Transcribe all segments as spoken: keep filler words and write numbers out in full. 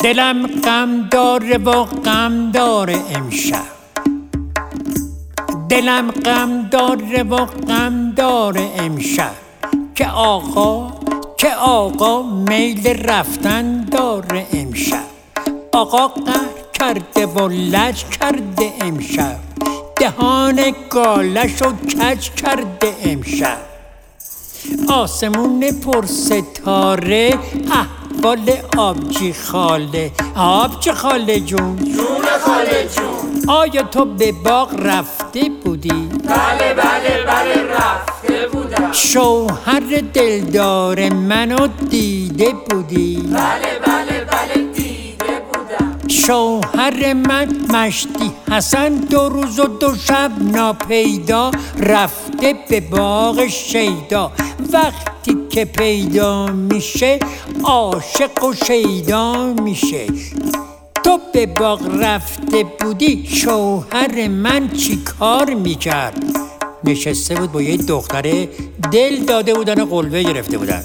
دلم غم داره و غم داره امشب، دلم غم داره و غم داره امشب، که آقا که آقا میل رفتن داره امشب. آقا قهر کرده و لج کرده امشب، دهان گالشو کج کرده امشب. آسمون پر ستاره احوال آبجی خاله. آبجی خاله جون، جون خاله جون، آیا تو به باغ رفته بودی؟ بله بله بله رفته بودم. شوهر دلدار منو دیده بودی؟ بله بله بله دیده بودم. شوهر من مشتی حسن دو روز و دو شب ناپیدا رفته به باغ شیدا. وقتی که پیدا میشه عاشق و شیدا میشه. تو به باغ رفته بودی، شوهر من چی کار میکرد؟ نشسته بود با یه دختره، دل داده بودن و قلبه گرفته بودن.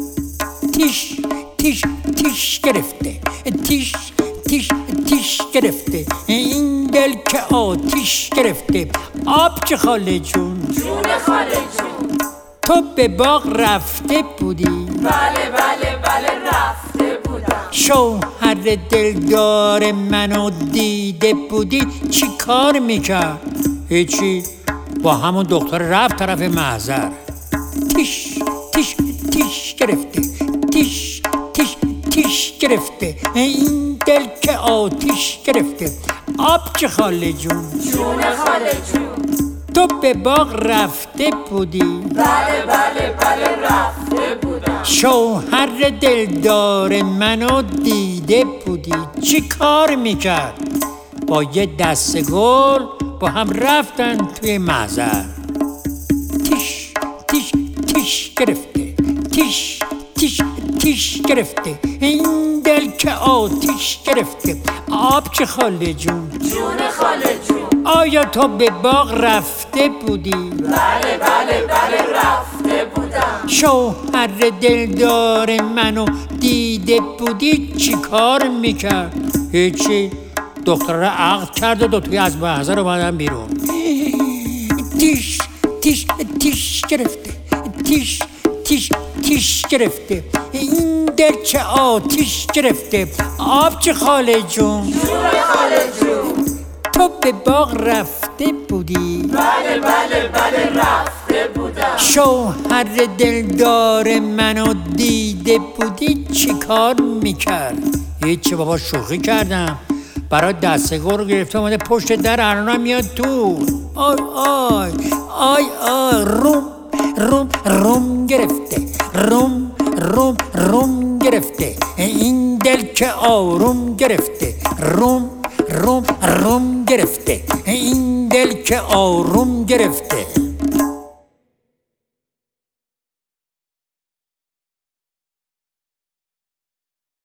تیش تیش تیش گرفته، تیش تیش تیش گرفته، این دل که آتیش گرفته. آبجی خاله جون، جون خاله جون، تو به باغ رفته بودی؟ بله بله بله رفته بودم. شوهر دلدار منو دیده بودی، چی کار میکرد؟ هیچی، با همون دختر رفت طرف محضر. تیش تیش تیش گرفته، تیش تیش تیش گرفته، این دل که آتیش گرفته. آبجی خاله جون، جون خاله جون، تو به باغ رفته بودی؟ بله بله بله رفته بودم. شوهر دلدار منو دیده بودی، چی کار میکرد؟ با یه دسته گل با هم رفتن توی محضر. تیش تیش تیش گرفته، تیش تیش تیش گرفته، این دل که آتیش گرفته. آبجی خاله جون، جون خاله جون، آیا تو به باغ رفته بودی؟ بله بله بله رفته بودم. شوهر دلدار منو دیده بودی، چی کار میکرد؟ هیچی، دختر را عقد کرد و دوتوی از محضر اومدن بیرون. تیش تیش تیش گرفته، تیش تیش تیش گرفته، این دل چه آتیش گرفته. آبجی خاله جون، جون خاله جون، تو به باغ رفته بودی؟ بله بله بله رفته بودم. شوهر دلدار منو دیده بودی، چی کار میکرد؟ هیچی بابا، شوخی کردم. برای دسته گل گرفته اومده پشت در، الانم میاد تو. آی آی آی آی روم روم روم گرفته، روم روم روم گرفته، این دل که آروم گرفته. روم روم روم گرفته، این دل که آروم گرفته.